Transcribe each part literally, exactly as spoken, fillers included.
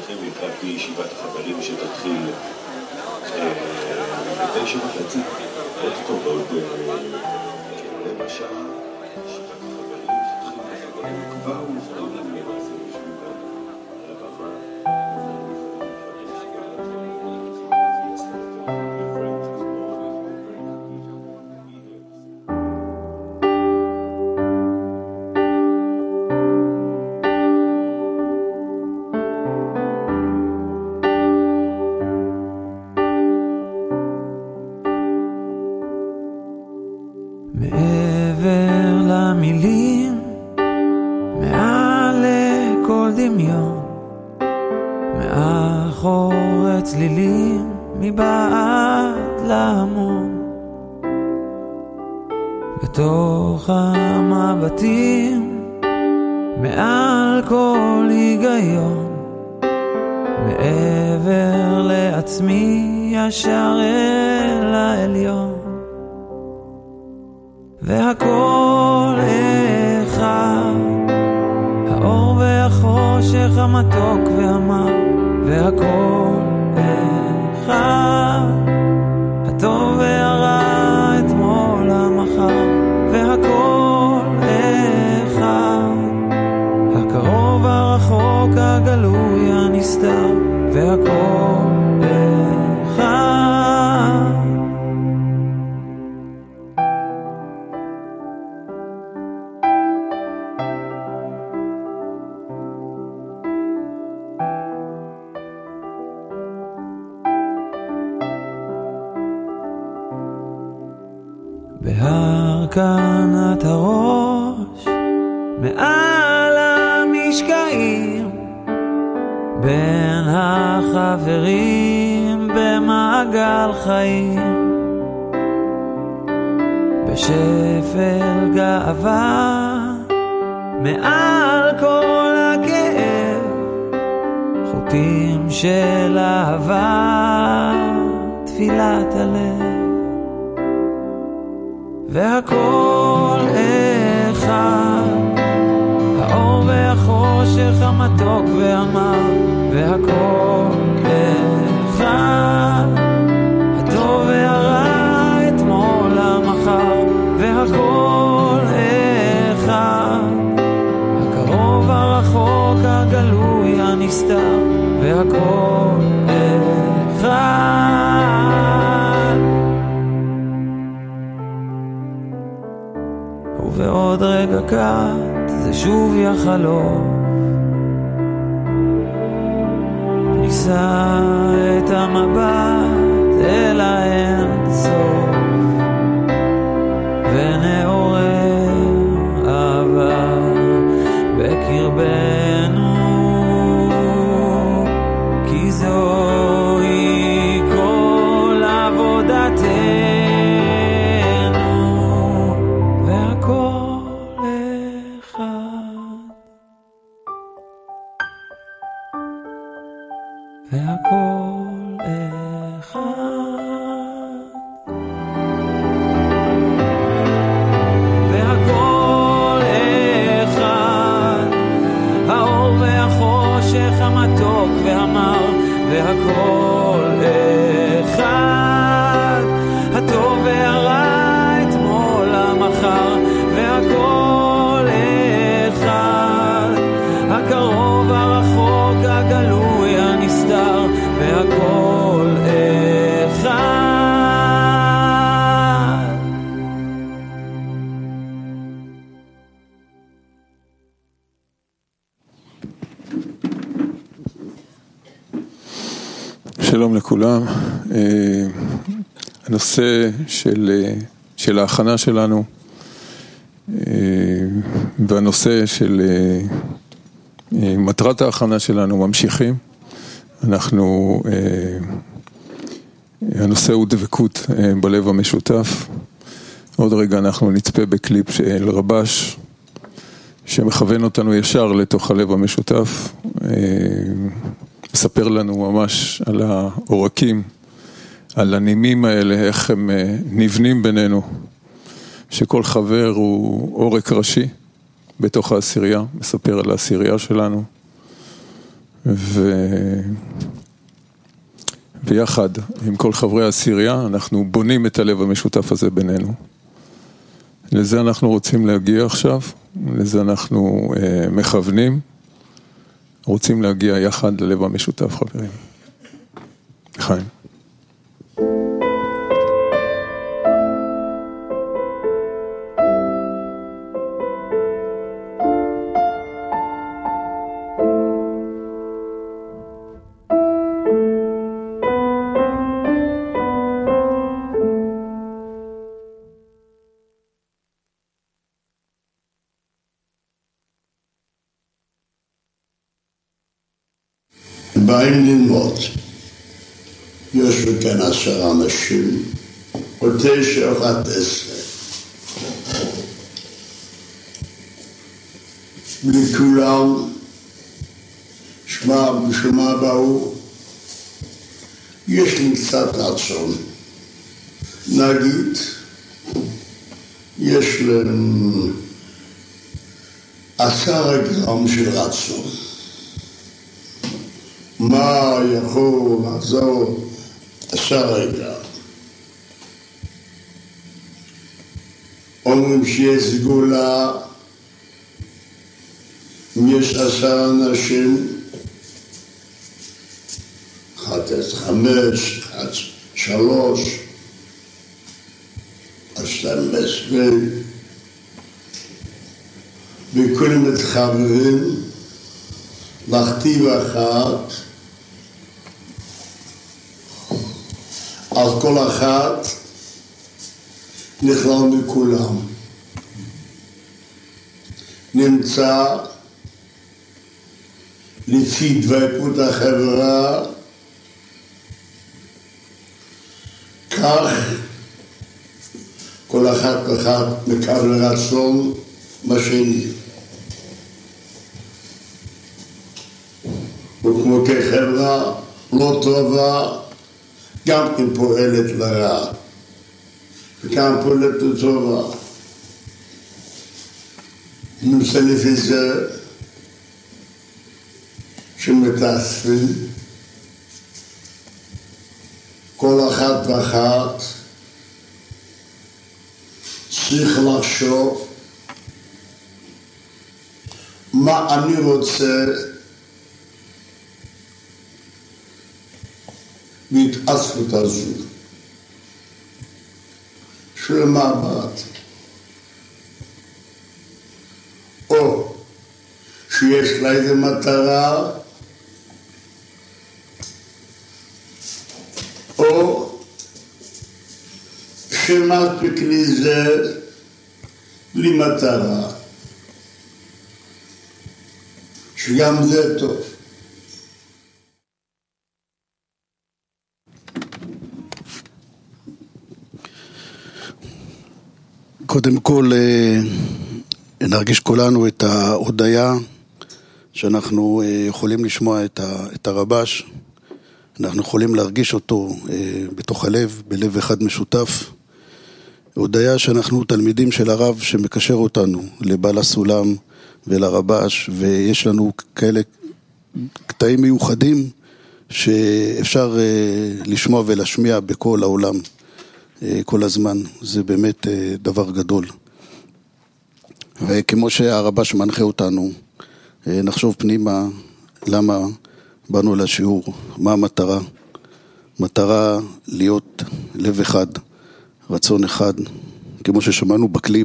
לכם לקראת ישיבת החברים שתתחיל בתשע וחצי. עוד טוב, עוד רבע שעה, ישיבת החברים שתתחיל כבר מוכנים למעשה בשביל הרווחה. מעבר למילים, מעל לכל דמיון, מאחורי צלילים, מבעד להמון, בתוך המבטים, מעל כל היגיון, מעבר לעצמי ישר אל העליון, והכל אחד, האור והחושך, המתוק והמר, והכל אחד, הטוב והרע, אתמול המחר, והכל אחד, הקרוב הרחוק, הגלוי הנסתר, והכל אחד. בהרכנת הראש, מעל המשקעים, בין החברים במעגל חיים, בשפל גאווה, מעל כל הכאב, חוטים של אהבה, תפילת הלב, והכל אחד, האור והחושך, המתוק והמר, והכל אחד, הטוב והרע, אתמול המחר, והכל אחד, הקרוב הרחוק, הגלוי הנסתר, והכל אחד. ובעוד רגע קט זה שוב יחלוף, ניסה את המבט אל האין סוף, ונעורר אהבה בקרבנו, כי זוהי כל עבודתנו, והכל אחד, והכל אחד, האור והחושך, המתוק והמר, והכל אחד, הטוב והרע, אתמול המחר, והכל אחד, הקרוב הרחוק, הגלוי הנסתר, והכל אחד. שלום לכולם. הנושא של, של ההכנה שלנו והנושא של מטרת ההכנה שלנו ממשיכים. אנחנו, הנושא הוא דבקות בלב המשותף. עוד רגע אנחנו נצפה בקליפ של רבש שמכוון אותנו ישר לתוך הלב המשותף, מספר לנו ממש על העורקים, על הנימים האלה, איך הם נבנים בינינו, שכל חבר הוא עורק ראשי בתוך העשירייה, מספר על העשירייה שלנו, ו... ויחד עם כל חברי העשירייה אנחנו בונים את הלב המשותף הזה בינינו. לזה אנחנו רוצים להגיע עכשיו, לזה אנחנו אה, מכוונים, רוצים להגיע יחד ללב המשותף, חברים. חיים. באים ללמוד, יושבים כאן עשרה אנשים, או תשע, אחת עשרה. לכולם, שמע, בשמה באו, יש לי קצת רצון. נגיד, יש להם עשרה גרם של רצון. מה יכול לעזור עשרה גרם? אומרים שיש סגולה, יש עשרה אנשים, אחת חמש, אחת שלוש, שתיים עשרה, וכולם מתחברים לכתיב אחת, על כל אחת נכלל מכולם. נמצא לפי דבקות החברה, כך כל אחת ואחת מקבל רצון בשני. וכמו כחברה לא טובה, גם כן פועלת לרע, וגם פועלת לטובה. נמצא לפי זה שמתאספים, כל אחת ואחת צריך לחשוב מה אני רוצה בהתאספות הזו. של מה באת? או שיש לה איזו מטרה, או שמספיק לי זה בלי מטרה, שגם זה טוב. קודם כל נרגיש כולנו את ההודיה שאנחנו יכולים לשמוע את הרבש, אנחנו יכולים להרגיש אותו בתוך הלב, בלב אחד משותף. הודיה שאנחנו תלמידים של הרב שמקשר אותנו לבעל הסולם ולרבש, ויש לנו כאלה קטעים מיוחדים שאפשר לשמוע ולהשמיע בכל העולם כל הזמן. זה באמת דבר גדול. וכמו שהרבש מנחה אותנו, נחשוב פנימה למה באנו לשיעור, מה המטרה. מטרה להיות לב אחד, רצון אחד, כמו ששמענו בקליפ,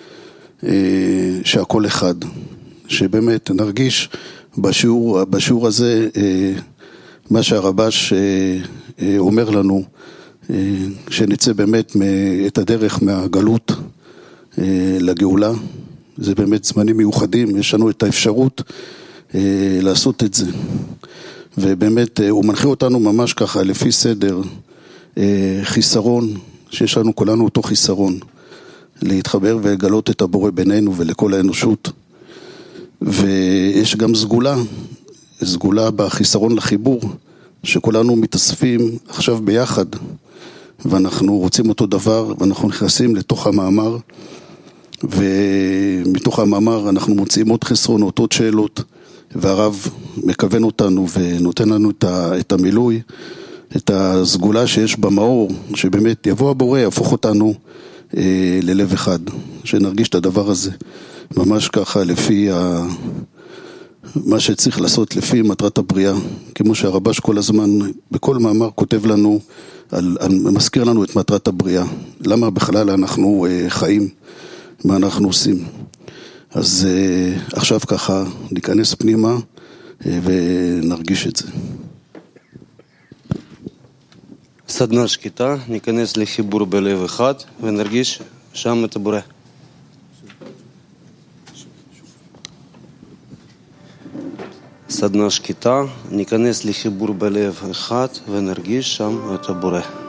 שהכל אחד, שבאמת נרגיש בשיעור, בשיעור הזה מה שהרבש אומר לנו, שנצא באמת את הדרך מהגלות לגאולה. זה באמת זמנים מיוחדים, יש לנו את האפשרות לעשות את זה. ובאמת הוא מנחה אותנו ממש ככה לפי סדר, חיסרון, שיש לנו כולנו אותו חיסרון, להתחבר ולגלות את הבורא בינינו ולכל האנושות. ויש גם סגולה, סגולה בחיסרון לחיבור, שכולנו מתאספים עכשיו ביחד, ואנחנו רוצים אותו דבר, ואנחנו נכנסים לתוך המאמר, ומתוך המאמר אנחנו מוצאים עוד חסרונות, עוד שאלות, והרב מכוון אותנו ונותן לנו את המילוי, את הסגולה שיש במאור, שבאמת יבוא הבורא, יהפוך אותנו אה, ללב אחד, שנרגיש את הדבר הזה, ממש ככה לפי ה... מה שצריך לעשות לפי מטרת הבריאה, כמו שהרבש כל הזמן, בכל מאמר כותב לנו, על, על, מזכיר לנו את מטרת הבריאה, למה בכלל אנחנו אה, חיים, מה אנחנו עושים. אז אה, עכשיו ככה ניכנס פנימה אה, ונרגיש את זה. סדנה שקטה, ניכנס לחיבור בלב אחד ונרגיש שם את הבורא. סדנה שקטה, ניכנס לחיבור בלב אחד ונרגיש שם את הבורא.